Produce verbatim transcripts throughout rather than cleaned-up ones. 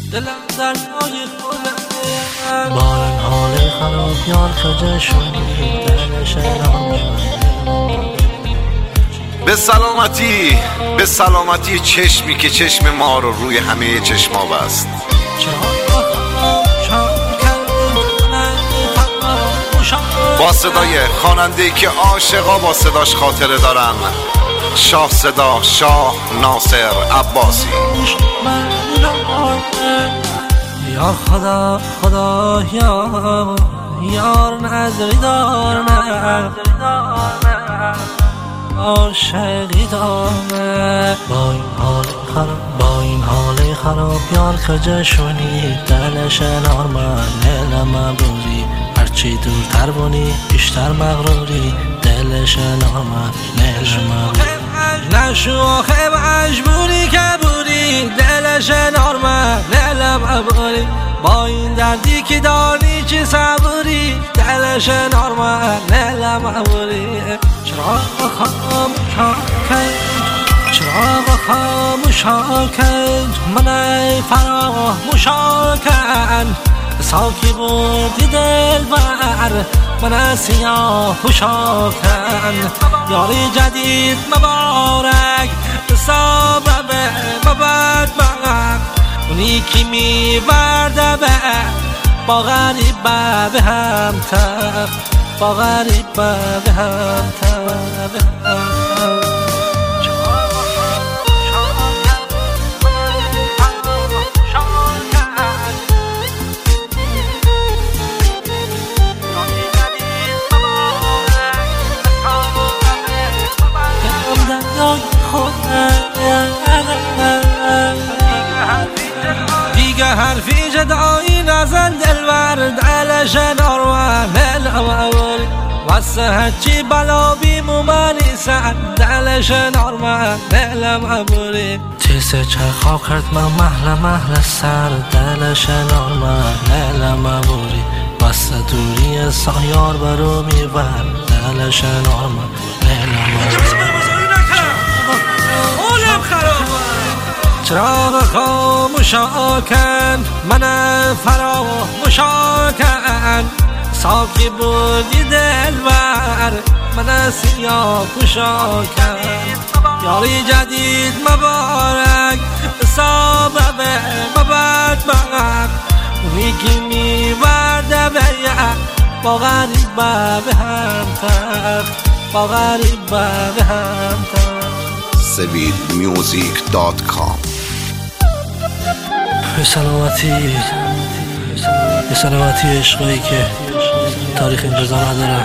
دلم دریای خونه با این حال خراب یار کجا شدی دلش نامه. به سلامتی به سلامتی چشمی که چشم ما رو روی همه چشما بست. با صدای خواننده‌ای که عاشقا با صداش خاطره دارن، شاه صدا شاه ناصر عباسی. یا خدا خدا یا یار نظری دارم عاشقی دارم. با این حال خراب با این حال خراب یار کجا شونی دلش نارمن نلم بوری هرچی دورتر بونی بیشتر مغروری دلش نارمن نلم بوری نشو آخه مجبوری که بوری دلش نارمن نلم بوری با این دردی که داری چی صبوری دلش نارمن نلم بوری. چراغ خاموش کن چراغ خاموش کن من فراموش کن ساکی بودی دل بر من سیاه پوشا کن یاری جدید مبارک سبب مبد بر اونی که میبرده به با غریب به هم تب با غریب به هم تب. دیگه حرفی جدایی نزن دلبر دلش نارمن نلموری واسه هرچی بلا بیمومنی سن دلش نارمن نلموری تیسه چرخا کرد من محل محل سر دلش نارمن نلموری واسه دوری سایار برو میبر دلش نارمن نلموری. چراغ خاموش کن من فراموش کن ساکی بودی دل بر من سیاه پوشا کن یاری جدید مبارک سبب مبد بر اونی که میبرده به با غریب به هم تب با غریب به هم تب. سوید میوزیک دات کام. به سلامتی به سلامتی عشقایی که تاریخ انجزا ندارم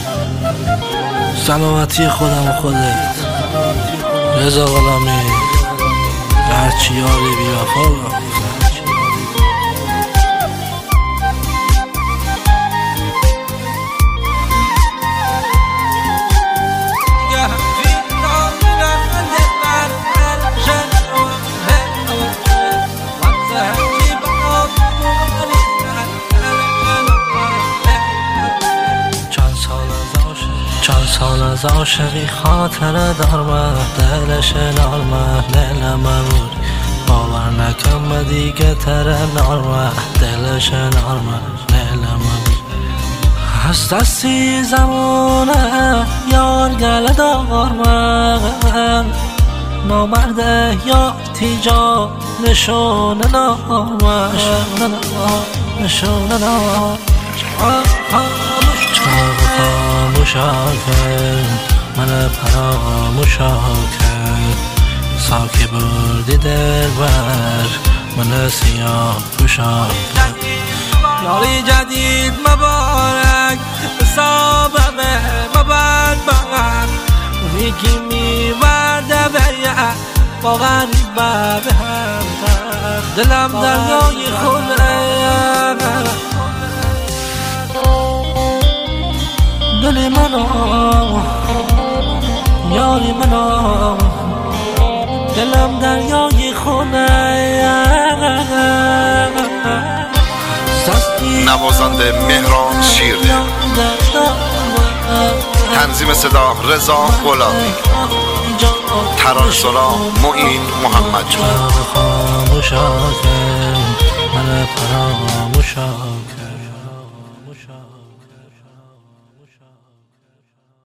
سلامتی خودم و خودت رضا غلامی هرچی یاری بی وفا. چند سال از عاشقی خاطره دارم دلش نارمن نلم بوری باور نکن دیگه تره نارمن دلش نارمن نلم بوری از دستی زمانه یار گل دارمن نامرده یا تیجا نشونه نارمن نشونه نارمن. خاموش کن من فراموش کن ساکی بردی دل بر من سیاه پوشا کن یاری جدید مبارک سبب مبد بر اونی که میبرده به با غریب به هم تب دلم دریای خونه دلی منو یاری منو دلم دریای خونه. نوازنده مهران شیرده، تنظیم صدا رضا غلامی، ترانه‌سرا معین محمد جان. فراموشم کرد.